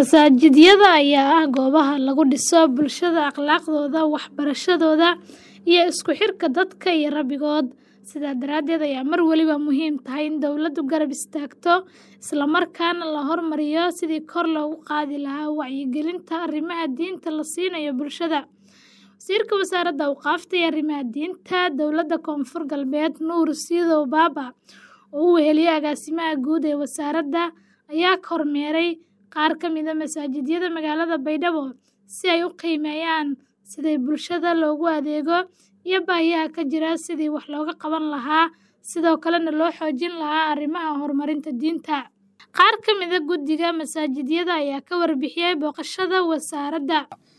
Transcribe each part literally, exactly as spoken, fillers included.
Masaajidyada ayaa ah goobaha lagu dhiso bulshada, akhlaaqdooda, waxbarashadooda, iyo isku xirka dadka iyo Rabbigood. Sidaa daraadeed ayaa mar waliba muhiim tahay in dawladdu garab istaagto, isla markaana la horumariyo sidii kor loogu qaadi lahaa wacyigelinta arrimaha diinta la siinayo bulshada. Wasiirka Wasaaradda Awqaafta iyo Arrimaha Diinta Dowladda Koonfur Galbeed Nuur Siidow Baaba, oo uu weheliyay agaasimaha guud ee wasaaradda, ayaa kormeeray qaar ka mid ah masaajidyada magaalada Baydhabo si ay u qiimeeyaan sida bulshada loogu adeego iyo baahiyaha ka jira sidii wax looga qaban lahaa, sidoo kalena loo xoojin lahaa arrimaha horumarinta diinta. Qaar ka mid ah guddiga masaajidyada ayaa ka warbixiyay booqashada wasaaradda.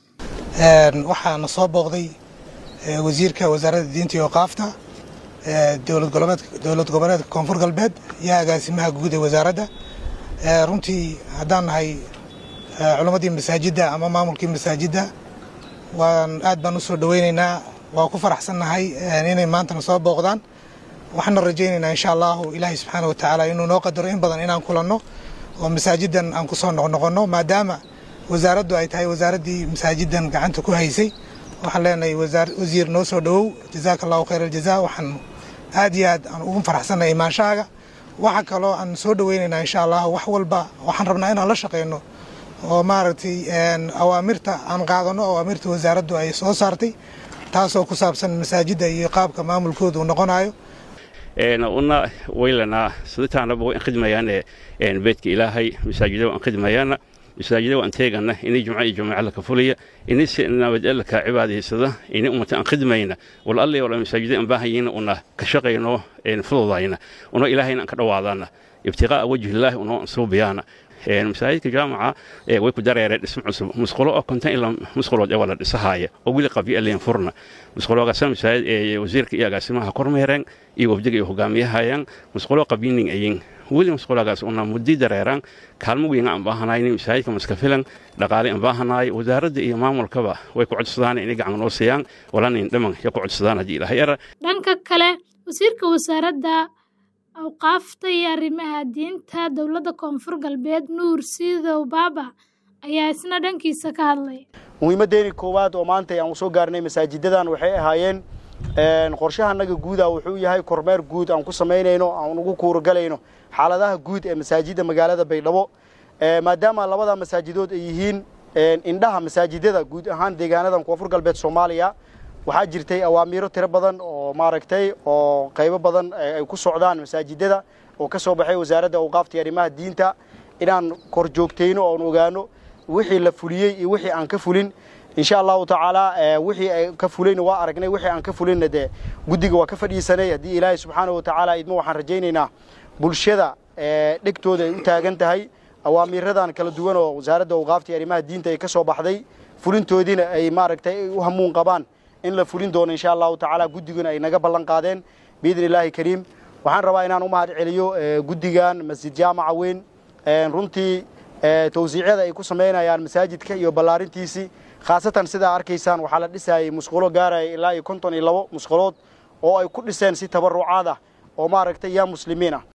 waxaana soo booqday wasiirka wasaaradda diinta iyo awqaafta dowlad goboleedka dowlad goboleedka Koonfur Galbeed iyo agaasimaha guud ee wasaaradda. runtii haddaan nahay culimadii masaajidda ama maamulkii masaajidda waan aad baan u soo dhaweynaynaa, waa ku faraxsannahay inay maantana soo booqdaan. waxaan rajaynaynaa insha Allah Ilaahay subxaanahu wa ta'aala inuu noo qadaro in badan inaan kulanno oo masaajiddan aan ku soo noqono, maadaama wasaaraddu ay tahay wasaaraddii masaajiddan gacanta ku haysay. waxaan leenahay wasiir noo soo dhawow, jazaakallahu khayral jazaa. waxaan aad iyo aad aan ugu faraxsannahay imaanshaaga. waxa kaloo aan soo dhaweynaynaa insha Allah wax walba waxaan rabnaa inaan la shaqeyno oo maaragtay awaamirta aan qaadano, awaamirta wasaaraddu ay soo saartay taasoo ku saabsan masaajidda iyo qaabka maamulkooda uu noqonayo. een una weylana sidataana buu khidmayaan een beedka Ilaahay masaajidda aan khidmayaan masaajidda aan teegana inay jumca iyo jumca la ka fuliya inay si nabadgelyo ka cibaadaysada inay ummata aan khidmayna wal alle wala masaajidda aan baahayna una ka shaqeyno een fududayna una Ilaahayna ka dhawaadana ibtiqaa wajhi Ilaahi una soo biyana een masaajidka jaamaca ee way ku dareereen dhismo cusub musqulo oo konton ilaa musqulo ee wala dhisahaaya oo wili qabi aleen furna musquloga masaajid ee wasiirka iyo agaasimaha kormeereen iyo wabdiga iyo hogaamiyahayaan musqulo qabiinin ayeen wili musqulagaas una muddi dareeran kaalmo weyn aan baahanayn masaajidka maska filan dhaqaale aan baahanaay wasaaradda iyo maamulkaba way ku codsadaan inay gacan noo siiyaan walaanin dhaman ya ku codsadaan hadii Ilaahay yara. Dhanka kale, wasiirka wasaaradda Awqaafta iyo Arrimaha Diinta Dowladda Koonfur Galbeed Nuur Siidow Baaba ayaa isna dhankiisa ka hadlay. muhiimadeeni koowaad oo maanta aan soo gaarnay masaajidadan waxay ahaayeen een qorshahanaga guud ah wuxuu yahay kormeer guud aan ku sameynayno aan ugu kuurgalayno xaaladaha guud ee masaajidda magaalada Baydhabo ee maadaama labada masaajidood ay yihiin een indhaha masaajidada guud ahaan deegaanadan Koonfur Galbeed Soomaaliya. waxaa jirtay awaamiiro tiro badan oo maaragtay oo qaybo badan ay ku socdaan masaajidada oo ka soo baxay wasaaradda awqaafta iyo arrimaha diinta inaan kor joogteyno oo ogaano wixii la fuliyay iyo wixii aan ka fulin. insha Allah ta'ala wixii ay ka fuleen waa aragnay, wixii aan ka fulinna de guddiga waa ka fadhiisanay. hadii Ilaahay subxaanahu wa ta'ala idmo waxaan rajaynaynaa bulshada ee dhigtooda ay u taagan tahay awaamiiradan kala duwan oo wasaaradda awqaafta iyo arrimaha diinta ay ka soo baxday fulintoodina ay maaragtay u hamuun qabaan in la fulin doono insha Allah ta'ala. guddiguna ay naga ballan qaadeen biidin Ilaahi kariim. waxaan rabaa inaan u mahad celiyo guddigan masjid jaamaca weyn runtii tawsiicada ay ku sameynayaan masaajidka iyo ballaarintiisi khaasatan sida arkaysaan waxaa la dhisayay musqulo gaaraya ilaa konton iyo labo musqulood oo ay ku dhiseen si tabarucaad ah oo maaragtay yaa muslimiin ah.